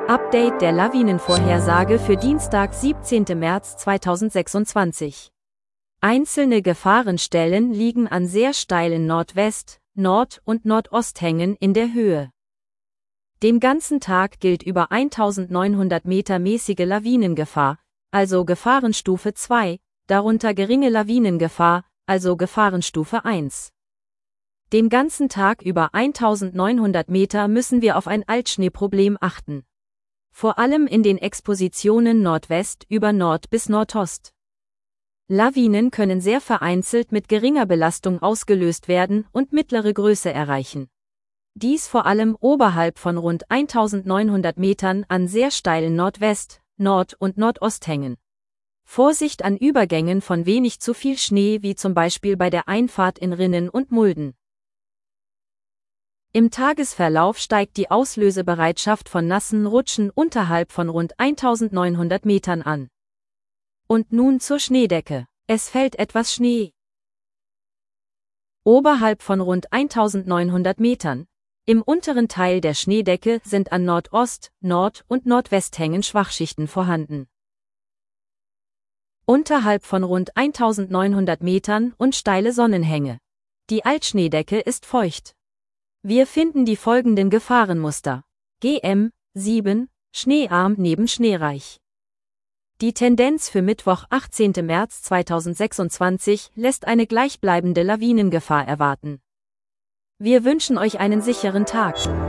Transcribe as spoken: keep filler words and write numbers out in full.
Update der Lawinenvorhersage für Dienstag, siebzehnten März zweitausendsechsundzwanzig. Einzelne Gefahrenstellen liegen an sehr steilen Nordwest-, Nord- und Nordosthängen in der Höhe. Den ganzen Tag gilt über eintausendneunhundert Meter mäßige Lawinengefahr, also Gefahrenstufe zwei, darunter geringe Lawinengefahr, also Gefahrenstufe eins. Den ganzen Tag über eintausendneunhundert Meter müssen wir auf ein Altschneeproblem achten. Vor allem in den Expositionen Nordwest über Nord bis Nordost. Lawinen können sehr vereinzelt mit geringer Belastung ausgelöst werden und mittlere Größe erreichen. Dies vor allem oberhalb von rund eintausendneunhundert Metern an sehr steilen Nordwest-, Nord- und Nordosthängen. Vorsicht an Übergängen von wenig zu viel Schnee wie zum Beispiel bei der Einfahrt in Rinnen und Mulden. Im Tagesverlauf steigt die Auslösebereitschaft von nassen Rutschen unterhalb von rund eintausendneunhundert Metern an. Und nun zur Schneedecke. Es fällt etwas Schnee. Oberhalb von rund eintausendneunhundert Metern. Im unteren Teil der Schneedecke sind an Nordost-, Nord- und Nordwesthängen Schwachschichten vorhanden. Unterhalb von rund eintausendneunhundert Metern und steile Sonnenhänge. Die Altschneedecke ist feucht. Wir finden die folgenden Gefahrenmuster. G M sieben, schneearm neben schneereich. Die Tendenz für Mittwoch, achtzehnten März zweitausendsechsundzwanzig, lässt eine gleichbleibende Lawinengefahr erwarten. Wir wünschen euch einen sicheren Tag.